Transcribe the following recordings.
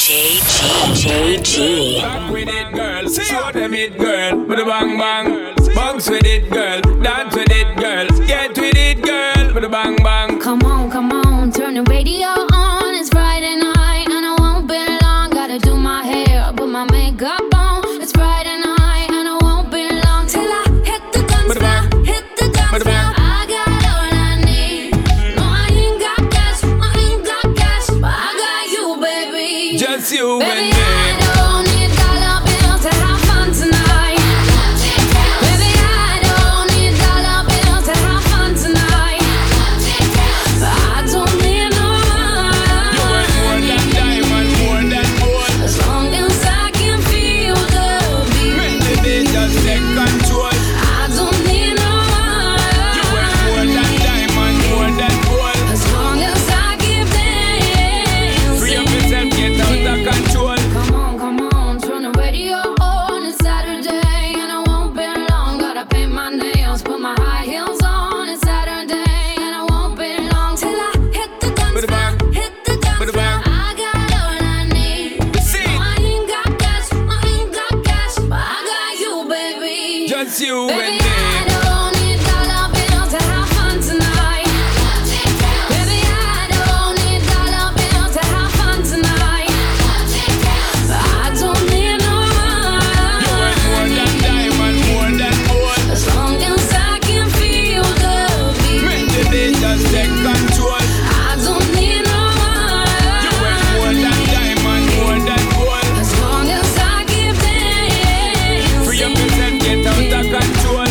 JG. Back with it, girl. Show them it, girl. With a bang bang. Bounce with it, girl. Dance with it, girl. Get with it, girl. With a bang bang. Come on, turn the radio on. It's Friday night and I won't be long. Gotta do my hair, put my makeup on. It's Friday night and I won't be long till I hit the dance floor. Hit the dance floor. I got all I need. No, I ain't got cash, but I got you, baby. Just you Baby, and me. I don't need dollar bills to have fun tonight. Baby, I don't need dollar bills to have fun tonight. I don't need no money. You worth more than diamond, more than gold. As long as I can feel the beat. When the beat just take control. I don't need no money. You worth more than diamond, more than gold. As long as I keep dancing. Free up yourself, get out of control. Come on, turn the radio on. It's Saturday and I won't be long. Gotta paint my nails, put my high heels on. It's Saturday and I won't be long till I hit the dance Put it back. floor. Hit the dance Put it floor. back. I got all I need. See. No, I ain't got cash, but I got you, baby. Just you Baby, and I me. don't need dollar bills to have fun tonight. Baby, I don't need dollar bills to have fun tonight. I don't need no You worth more money. than diamond, more than gold. As long as I can feel the When beat. the beat just take control. I don't need no You worth more than money. diamond, more than gold. As long as I keep Free up dancing. yourself, get out of control.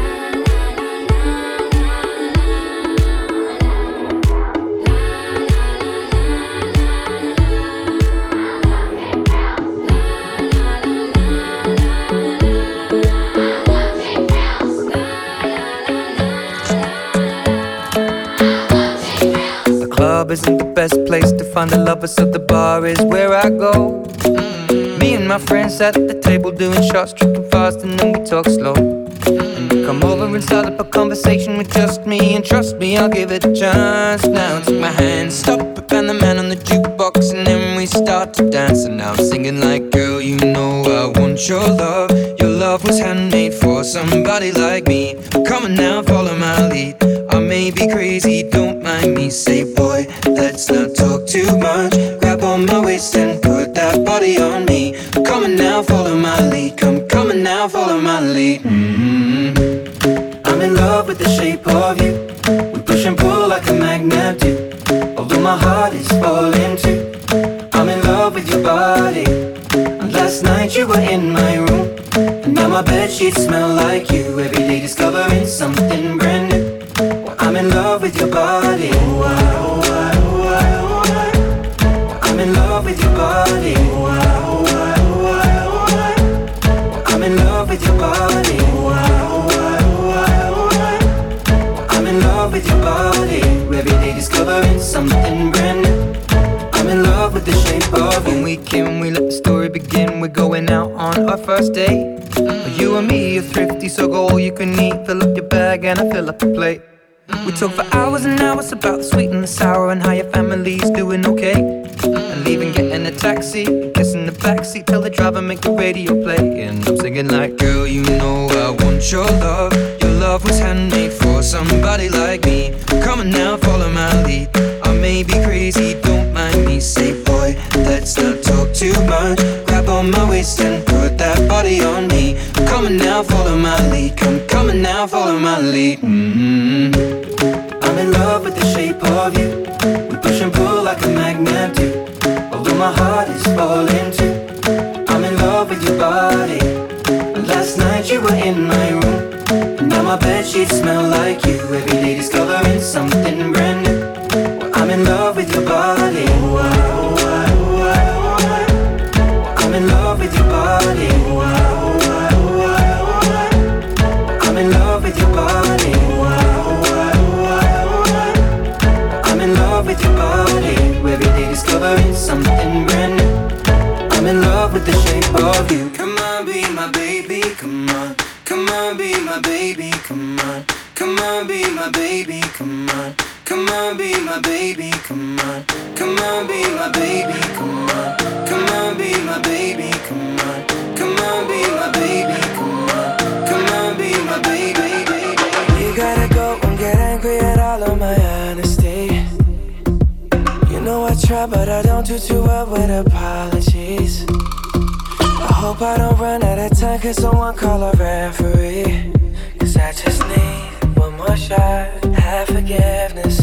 The club isn't the best place to find the lovers, so the bar is where I go. Me and my friends at the table doing shots, tripping fast, and then we talk slow. And you come over and start up a conversation with just me, and trust me, I'll give it a chance. Now take my hand, stop it, and the man on the jukebox, and then we start to dance. And now I'm singing like, girl, you know I want your love. Your love was handmade for somebody like me. Come on now, follow my lead. I may be crazy, don't mind me. Say, boy, let's not talk too much. Grab on my waist and put that body on me. Come on now, follow my lead. Come on now, follow my lead. I'm in love with the shape of you. We push and pull like a magnet do. Although my heart is falling too. I'm in love with your body. And last night you were in my room. And now my bedsheets smell like you. Every day discovering something brand new. Well, I'm in love with your body. I'm in love with your body. I'm in love with your body. I'm in love with your body. Every day discovering something brand new. I'm in love with the shape of you. When we can, we let the story begin. We're going out on our first date. You and me are thrifty, so go all you can eat. Fill up your bag and I fill up the plate. We talk for hours and hours about the sweet and the sour and how your family's doing okay. And leaving, getting a taxi, kissing the backseat, tell the driver make the radio play. And I'm singing like, girl, you know I want your love. Your love was handmade for somebody like me. Come on now, follow my lead. I may be crazy, don't mind me. Say, boy, let's not talk too much. Grab on my waist and put that body on me. Come on now, follow my lead. Come on now, follow my lead. I'm in love with the shape of you. We push and pull like a magnet do. Although my heart is falling too. I'm in love with your body. And last night you were in my room. And now my bedsheets smell like you. Every day discovering something brand new. Well, I'm in love with your body. I'm in love with your body. I'm in love with your body. I'm in love with your body. Every day discovering something brand new. I'm in love with the shape of you. Come on, be my baby, come on. Come on, be my baby, come on. Come on, be my baby, come on. Come on, be my baby, come on. Come on, be my baby, come on. Come but I don't do too well with apologies. I hope I don't run out of time, cause someone call a referee. Cause I just need one more shot, have forgiveness.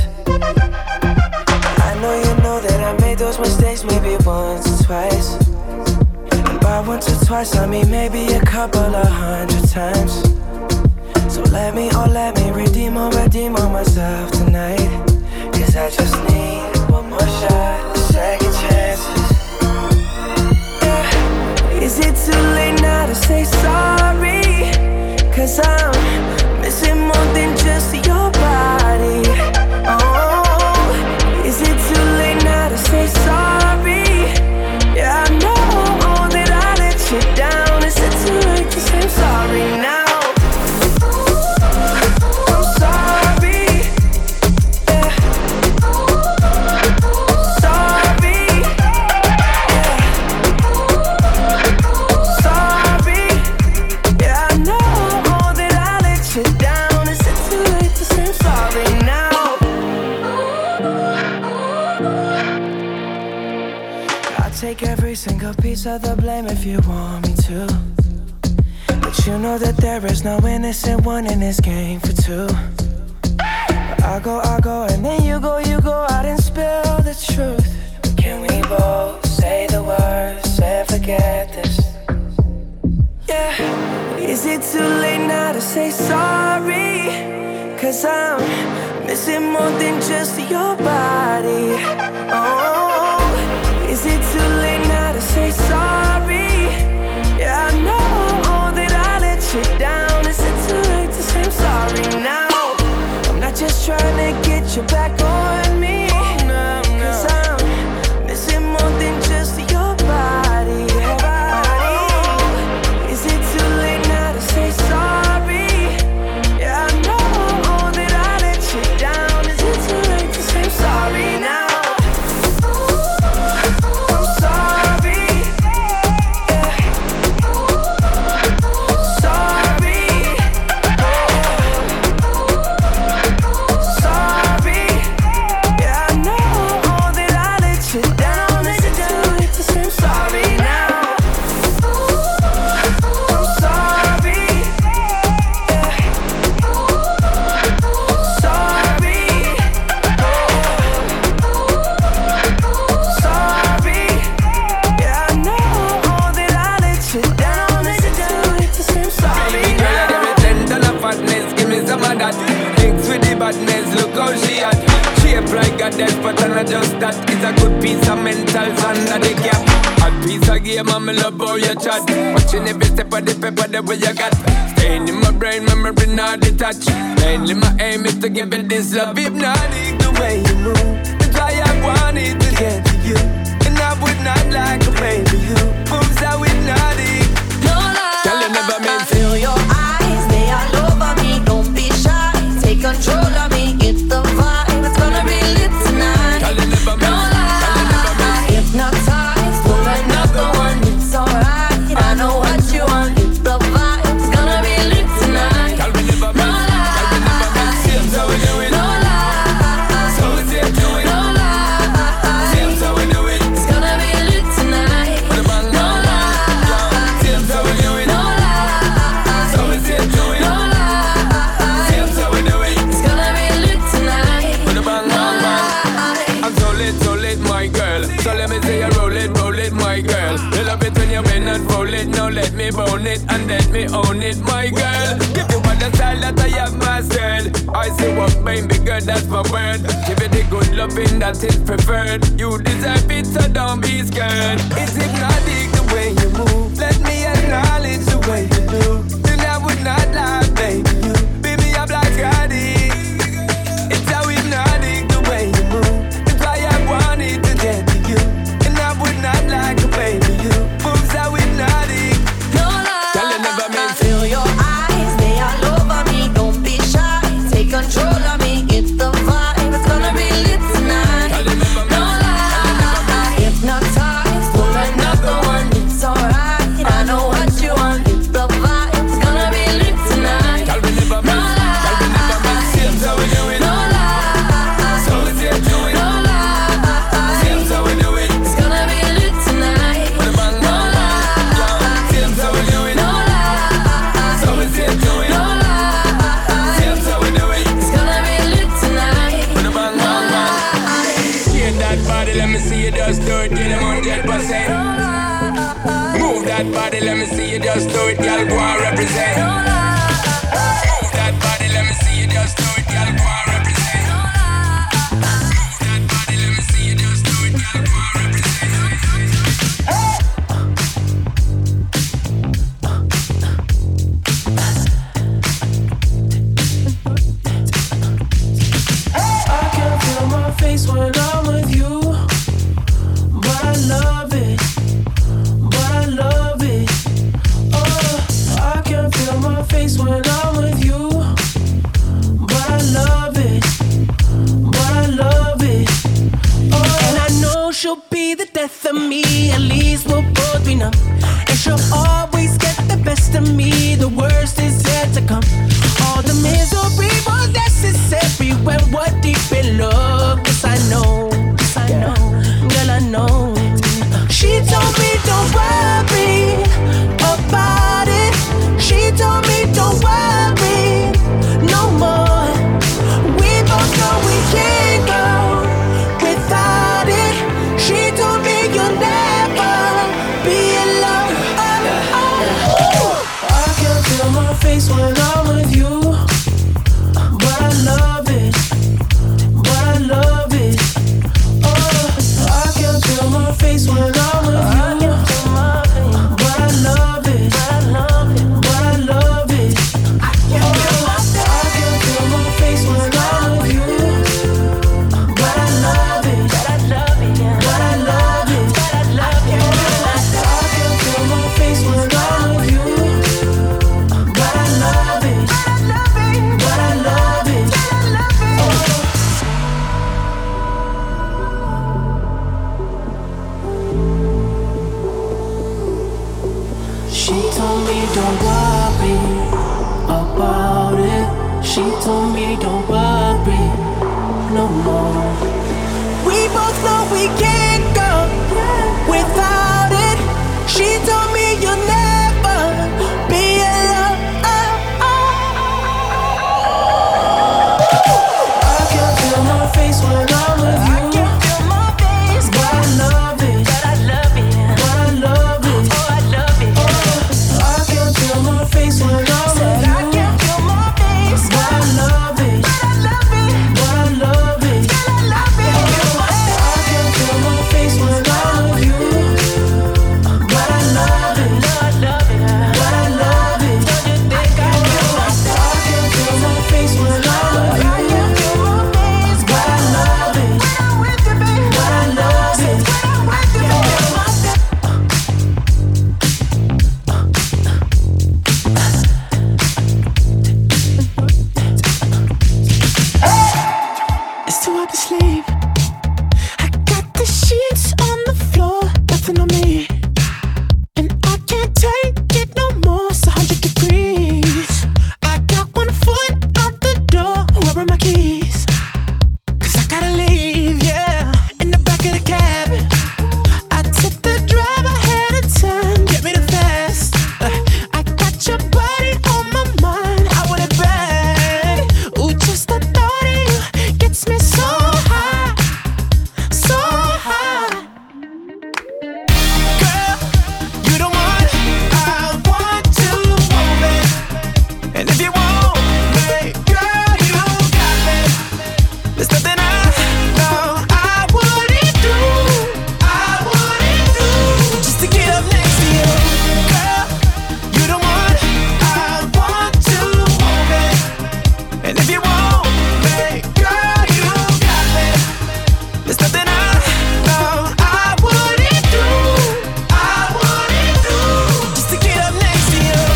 I know you know that I made those mistakes maybe once or twice. And by once or twice I mean maybe a couple of 100 times. So let me redeem on myself tonight. Cause I just need one more shot, second chances. Yeah. Is it too late now to say sorry? Cause I'm missing more than just your body. Oh, is it too late now to say sorry? Yeah, I know that I let you down. Is it too late to say I'm sorry now? Take every single piece of the blame if you want me to. But you know that there is no innocent one in this game for two. But I go, and then you go out and spill the truth. But can we both say the words and forget this? Yeah. Is it too late now to say sorry? Cause I'm missing more than just your body. Oh, is it too late now to say sorry? Yeah, I know that I let you down. Is it too late to say I'm sorry now? I'm not just trying to get you back on me. Cause I'm missing more than just your body. Oh, is it too late now to say sorry? Yeah, I know that I let you down. Is it too late to say I'm sorry now? But I just that is a good piece of mental under the cap. Hot piece of game and me love how you chat. Watching every step of the paper the way you got. Staying in my brain, memory not detached. Mainly my aim is to give it this love. Hypnotic the way you move. That's why I wanted to get to you. And I would not like to maybe you. Moves are hypnotic. No lie. Tell you never meant to. Feel your eyes, they all over me. Don't be shy, take control of me. Get the vibe, it's gonna be lit tonight. No lie, hypnotized, pull another one. It's alright, I know what you want. Get the vibe, it's gonna be lit tonight. No lie, so we do it. no lie, So we say do it. no lie. So we do it. It's gonna be lit tonight. No lie, So we do it. no lie. So we say do it. No lie, So we do it. it's gonna be lit tonight. With a bang, bang, bang. I'm so lit, my girl. So let me say you roll it, my girl. You love it when you bend and roll it. Now let me bone it and let me own it, my girl. Give you all the style that I have mastered. I say what baby girl, that's my word. Give it the good loving that is preferred. You deserve it, so don't be scared. It's hypnotic the way you move. Let me acknowledge the way you do. Then I would not lie, baby. You beat me up like Scotty. It's how hypnotic the way you move. That's why I wanted to get to you. And I would not like to baby you. Moves how hypnotic. No lie, Tell you never meant to. feel your eyes, they all over me. Don't be shy, take control of me. Get the vibe, it's gonna be lit tonight. Tell you never meant No to. lie, hypnotized, pull do it, get them 100%. Move that body, let me see you just do it, girl, go and represent. Move that body, let me see you just do it, girl, go and represent. Move that body, let me see you just do it, girl, go and represent. I can feel my face when I'm with you, but I love it, but I love it. Oh, I can feel my face when I'm with you, but I love it, but I love it. Oh, and I know she'll be the death of me, at least we'll both be numb. And she'll always get the best of me, the worst is yet to come. All the misery was necessary when we're deep in love. Yes, I know, girl, I know. She told me don't worry about it. She told me don't worry no more. We both know we can't go without it. She told me you'll never be alone. I can feel my face when I'm with you, but I love it, but I love it. Oh, I can feel my face when I'm with you, but I love it, but I love it. I can feel my face when I'm with you, but I love it, but I love it. I can feel my face when I'm with you, but I love it, but I love it. She told me don't worry about it. She told me don't worry no more. We both know we can't go without it. She told me you'll never be alone. I can feel my face when I'm with you, but I love it, but I love it. I can feel my face when I'm with you, but I love it, but I love it. I can feel my face when I'm with you, but I love it, but I love it. I can feel my face when I'm with you, but I love it, but I love it. It's too hard to sleep. I got the sheets on the floor, nothing on me, and I can't take it no more. It's 100 degrees. I got one foot out the door. Where are my keys? 'Cause I gotta leave, yeah. In the back of the cab, I took the drive ahead of time. Get me the fast. I got your body on my mind. I want it bad. Ooh, just the thought of you gets me so high, so high. Girl, you the one I want to move it. And if you want me, girl, you got me. There's nothing I know I wouldn't do, just to get up next to you. Girl, you the one I want to move it. And if you want me, girl, you got me. There's nothing I know I wouldn't do, just to get up next to you.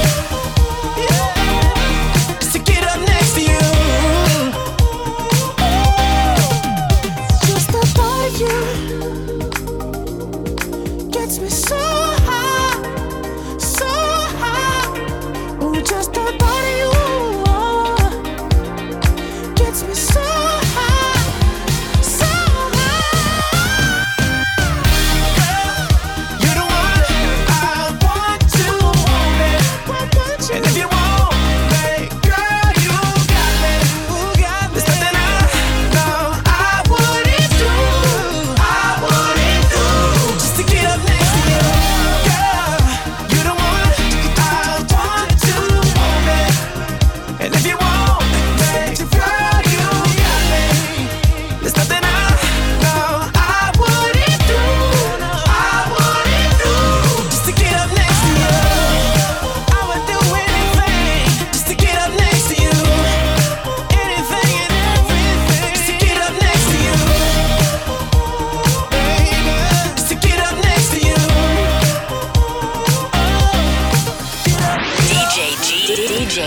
Just to get up next to you. Just the thought of you gets me so high, so high. Ooh, just the thought of you gets me so high, so high. Girl, you the one I want to move it. And if you want me, girl, you got me. There's nothing I know I wouldn't do,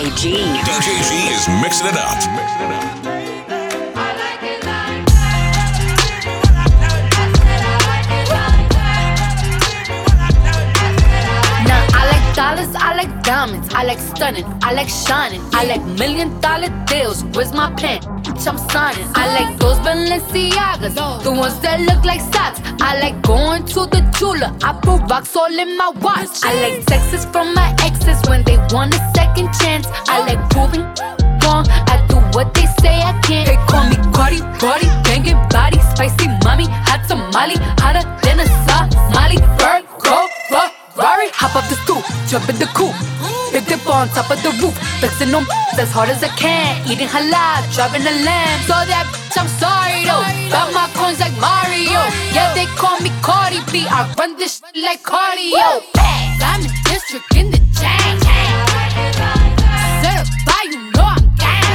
DJ G. DJ G is mixing it up. Dollars, I like diamonds, I like stunning, I like shining, I like $1 million deals. Where's my pen? Bitch, I'm signing. I like those Balenciagas, the ones that look like socks. I like going to the jeweler, I put rocks all in my watch. I like texts from my exes when they want a second chance. I like proving wrong, I do what they say I can't. They call me Cardi, banging body, spicy mommy, hot tamale, hotter than a Somali. Virgo, Rari, hop up the stoop, jump in the coupe, big dip on top of the roof, flexing on as hard as I can, eating halal, driving a lamb. So that bitch, I'm sorry though, got my coins like Mario. Yeah, they call me Cardi B, I run this shit like cardio. I'm in district in the chain. Certified, you know I'm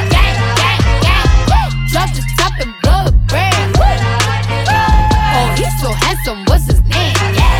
gang. Drop the top and blow the brand. Oh, he's so handsome, what's his name?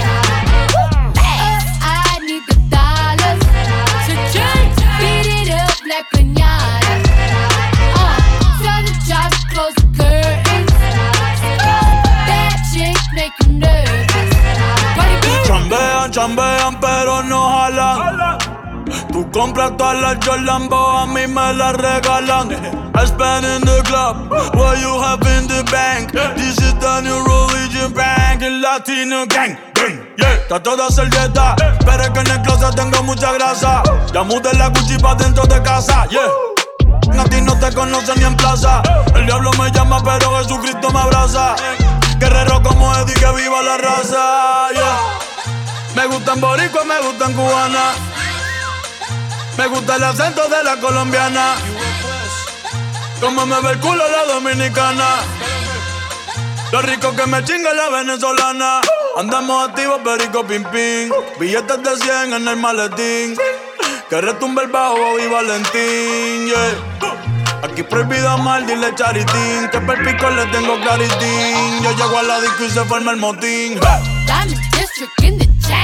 Chambean pero no jalan. Tú compras todas las Jordan, a mí me las regalan. I spend in the club, what you have in the bank. This is the new religion bank, el Latino gang. Yeah, está toda servieta, pero es que en el closet tengo mucha grasa. Ya mudé la Gucci pa' dentro de casa, yeah. A ti no te conocen ni en plaza. El diablo me llama pero Jesucristo me abraza. Guerrero como Eddie, que viva la raza, yeah. Me gustan boricua, me gustan cubana. Me gusta el acento de la colombiana. Como me ve el culo la dominicana. Lo rico que me chinga la venezolana. Andamos activos, perico, pim, pim. Billetes de 100 en el maletín. Que retumbe el bajo y Valentín, yeah. Aquí prohibido amar, dile charitín. Que per pico le tengo claritín. Yo llego a la disco y se forma el motín. Diamond District in the chain.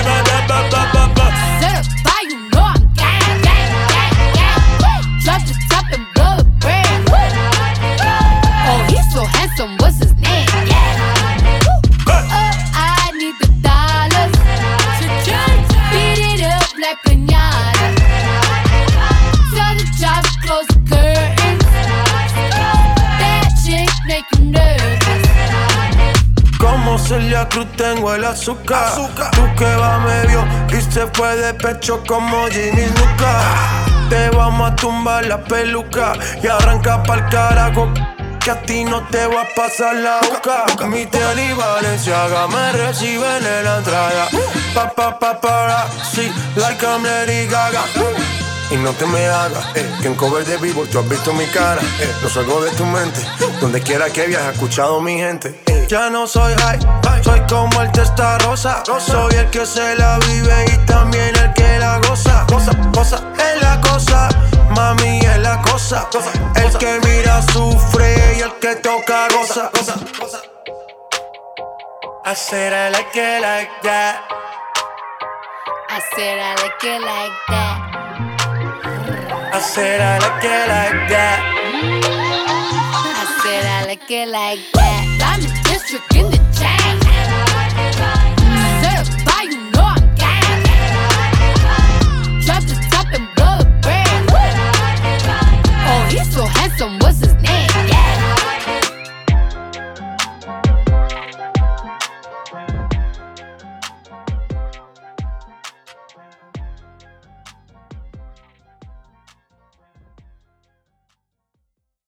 Certified, you know I'm gang. Drop the top and blow the brand. Oh, he's so handsome, what's his name? I need the dollars to beat it up like piñata. Tell the job to close the curtains. That chick make you nervous. Como Celia Cruz tengo el azúcar. Tú que va medio y se fue de pecho como Ginny Luca. Te vamos a tumbar la peluca y arranca pa'l carajo, que a ti no te va a pasar la boca. Mi tele y Valenciaga me reciben en la entrada. Para, sí, like I'm Lady Gaga. Y no te me hagas, que en cover de vivo tú has visto mi cara. No salgo de tu mente, donde quiera que viajes, he escuchado mi gente. Ya no soy high, soy como el testa rosa. Soy el que se la vive y también el que la goza. Cosa, es la cosa, mami es la cosa. El que mira sufre y el que toca goza. I said I like it like that. I said I like it like that. I said I like it like that. I said I like it like that. Diamond District in the chain.